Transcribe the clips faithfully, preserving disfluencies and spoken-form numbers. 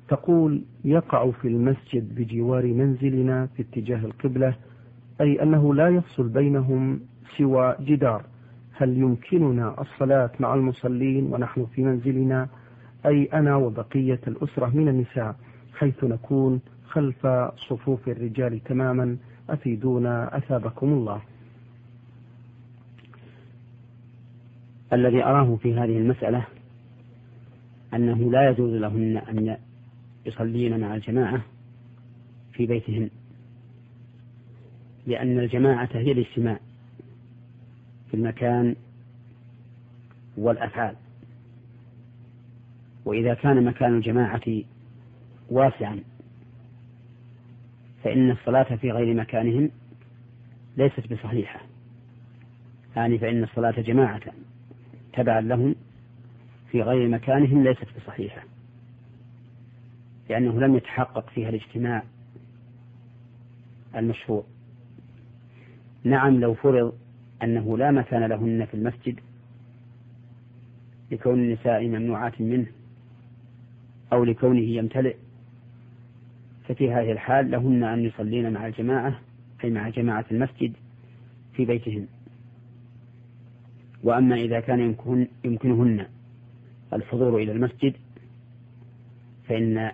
تقول: يقع في المسجد بجوار منزلنا في اتجاه القبلة، أي أنه لا يفصل بينهم سوى جدار، هل يمكننا الصلاة مع المصلين ونحن في منزلنا، أي أنا وبقية الأسرة من النساء، حيث نكون خلف صفوف الرجال تماما؟ أفيدونا أثابكم الله. الذي أراه في هذه المسألة أنه لا يجوز لهن أن يصلين مع الجماعة في بيتهن، لأن الجماعة هي الاجتماع في المكان والأفعال، وإذا كان مكان الجماعة واسعا فإن الصلاة في غير مكانهم ليست بصحيحة، يعني فإن الصلاة جماعة تبعا لهم في غير مكانهم ليست بصحيحة، لأنه لم يتحقق فيها الاجتماع المشروع. نعم، لو فرض أنه لا مكان لهن في المسجد لكون النساء ممنوعات منه أو لكونه يمتلئ، ففي هذه الحال لهن أن يصلين مع الجماعة، أي مع جماعة المسجد في بيتهن. وأما إذا كان يمكن يمكنهن الحضور إلى المسجد فإن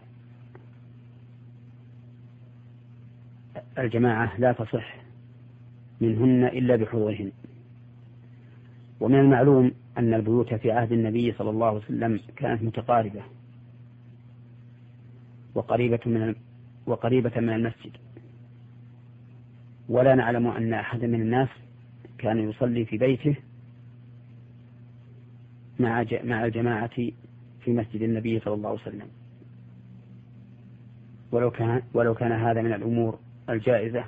الجماعة لا تصح منهن إلا بحضورهن. ومن المعلوم أن البيوت في عهد النبي صلى الله عليه وسلم كانت متقاربة وقريبة من وقريبة من المسجد، ولا نعلم أن أحد من الناس كان يصلي في بيته مع مع الجماعة في مسجد النبي صلى الله عليه وسلم. ولو كان ولو كان هذا من الأمور الجائزة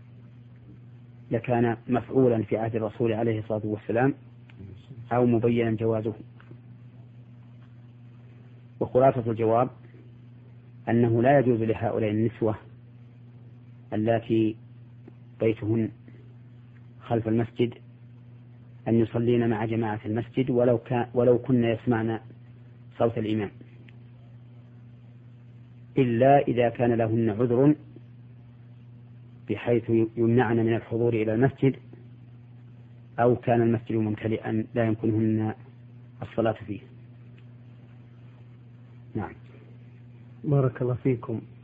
لكان مفعولا في عهد الرسول عليه الصلاة والسلام أو مبينا جوازه. وخلاصة الجواب أنه لا يجوز لهؤلاء النسوة اللاتي بيتهن خلف المسجد أن يصلين مع جماعة المسجد ولو كان ولو كنا يسمعن صوت الإمام، إلا إذا كان لهن عذر بحيث يمنعن من الحضور إلى المسجد أو كان المسجد ممتلئا لا يمكنهن الصلاة فيه. نعم. بارك الله فيكم.